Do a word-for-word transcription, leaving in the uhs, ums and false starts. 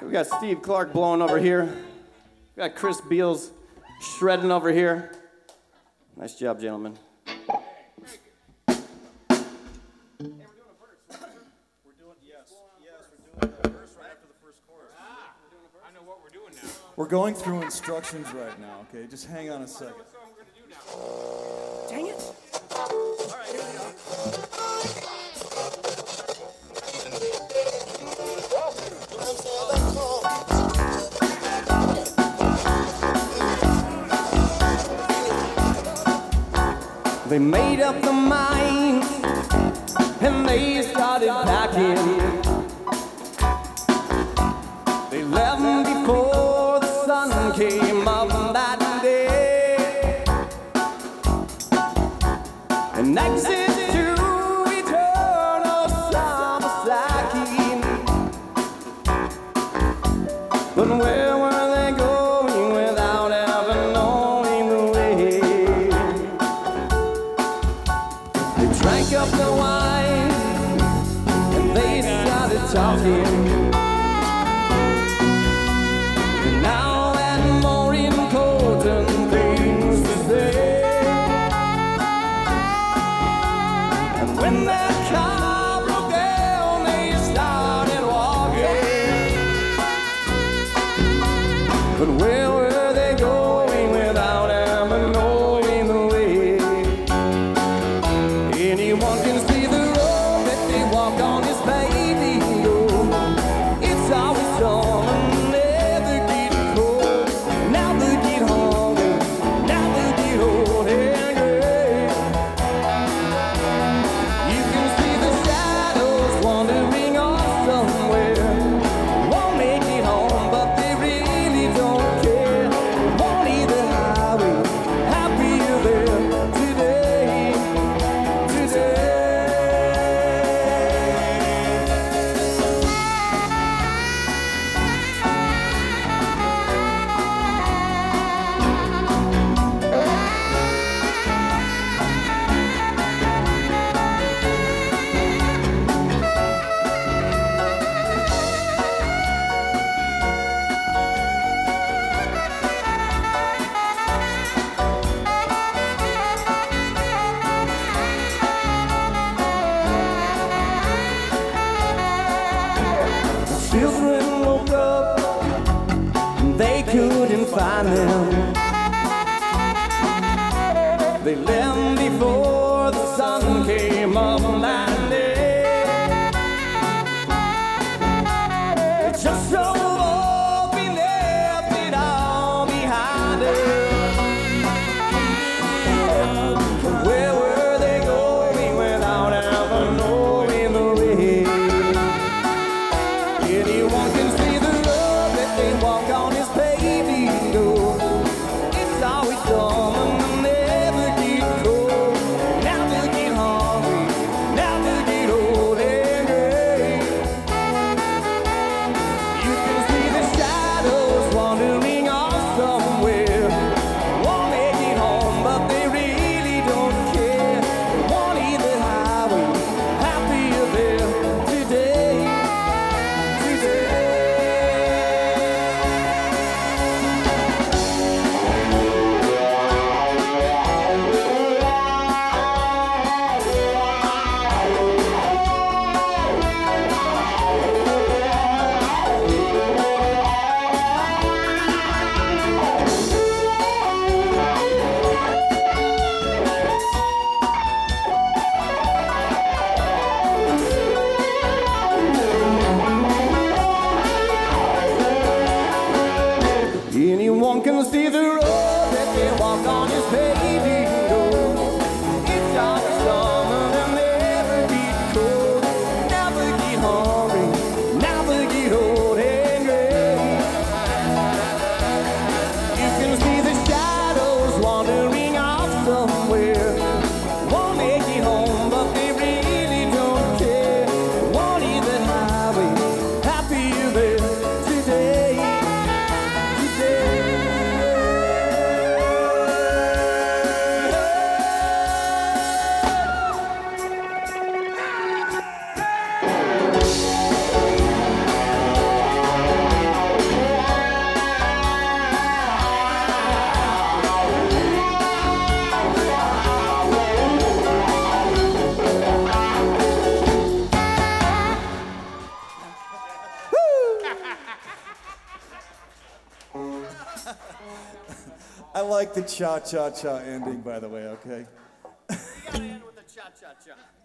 We got Steve Clark blowing over here. We got Chris Beals shredding over here. Nice job, gentlemen. We're going through instructions right now, okay? Just hang on a second. Dang it. All right, here we go. They made up their minds and they started packing. They left before the sun came up that day and exit to eternal summer slacking. But where were they going without ever knowing the way? They drank up the wine and they started talking. But where were they going without ever knowing the way? Anyone can see the road that they walk on is paving. Oh, it's always summer, never get cold. Now they get hungry, now they get old and gray. You can see the shadows wandering off somewhere. Won't make it home, but they really don't care. Won't leave the highway, happier there today, today. Children woke up and they couldn't find them. They left before the sun came up that day. They just drove off and left it all behind them. Where were they going without ever knowing the way? Anyone can see the road that they walk on is paving. Oh, it's always summer, never get cold. Now they get hungry, now they get old and gray. You can see the shadows wandering off somewhere. Won't make it home, but they really don't care. Won't leave the highway, happier there today. Today. I like the cha cha cha ending, by the way, okay? You gotta end with the cha cha cha.